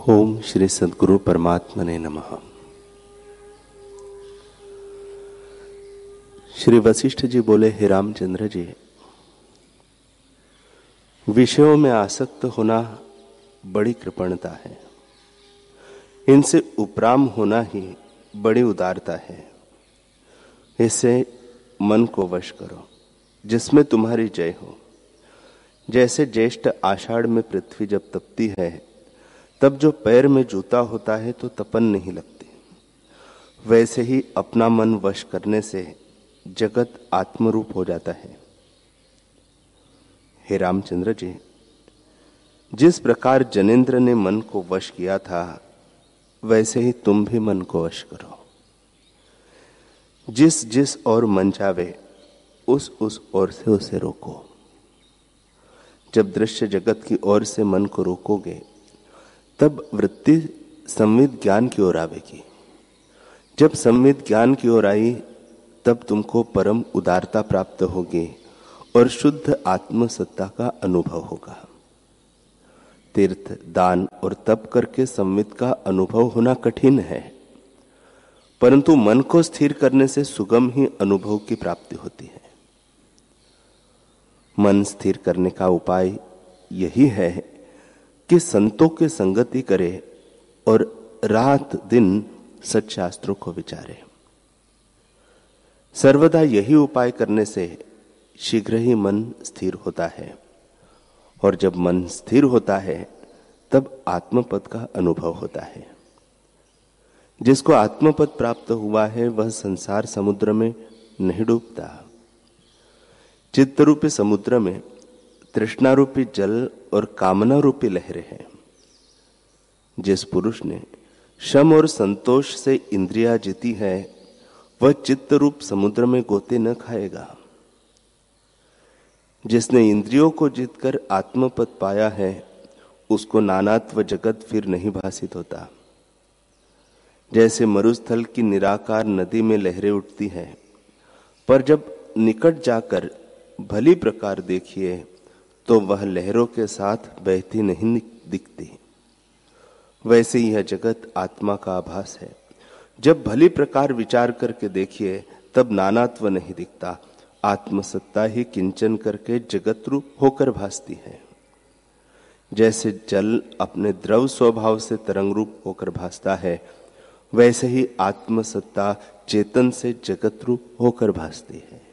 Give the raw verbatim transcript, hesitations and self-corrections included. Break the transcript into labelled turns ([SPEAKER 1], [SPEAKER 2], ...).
[SPEAKER 1] ओम श्री सद्गुरु परमात्मने नमः। श्री वशिष्ठ जी बोले, हे रामचंद्र जी, विषयों में आसक्त होना बड़ी कृपणता है, इनसे उपराम होना ही बड़ी उदारता है। इससे मन को वश करो जिसमें तुम्हारी जय हो। जैसे ज्येष्ठ आषाढ़ में पृथ्वी जब तपती है तब जो पैर में जूता होता है तो तपन नहीं लगती, वैसे ही अपना मन वश करने से जगत आत्मरूप हो जाता है। हे रामचंद्र जी, जिस प्रकार जनेंद्र ने मन को वश किया था वैसे ही तुम भी मन को वश करो। जिस जिस ओर मन जावे उस उस ओर से उसे रोको। जब दृश्य जगत की ओर से मन को रोकोगे तब वृत्ति संविद ज्ञान की ओर आवेगी। जब संविद ज्ञान की ओर आई तब तुमको परम उदारता प्राप्त होगी और शुद्ध आत्मसत्ता का अनुभव होगा। तीर्थ, दान और तप करके संविद का अनुभव होना कठिन है, परंतु मन को स्थिर करने से सुगम ही अनुभव की प्राप्ति होती है। मन स्थिर करने का उपाय यही है कि संतों के संगति करे और रात दिन सच्शास्त्रों को विचारे। सर्वदा यही उपाय करने से शीघ्र ही मन स्थिर होता है, और जब मन स्थिर होता है तब आत्मपद का अनुभव होता है। जिसको आत्मपद प्राप्त हुआ है वह संसार समुद्र में नहीं डूबता। चित्त रूपी समुद्र में तृष्णा रूपी जल और कामना रूपी लहरें हैं। जिस पुरुष ने शम और संतोष से इंद्रियां जीती है वह चित्त रूप समुद्र में गोते न खाएगा। जिसने इंद्रियों को जीतकर आत्मपद पाया है उसको नानात्व जगत फिर नहीं भासित होता। जैसे मरुस्थल की निराकार नदी में लहरें उठती हैं, पर जब निकट जाकर भली प्रकार देखिए तो वह लहरों के साथ बहती नहीं दिखती। वैसे यह जगत आत्मा का आभास है। जब भली प्रकार विचार करके देखिए तब नानात्व नहीं दिखता। आत्मसत्ता ही किंचन करके जगत रूप होकर भासती है। जैसे जल अपने द्रव स्वभाव से तरंग रूप होकर भासता है, वैसे ही आत्मसत्ता चेतन से जगत रूप होकर भासती है।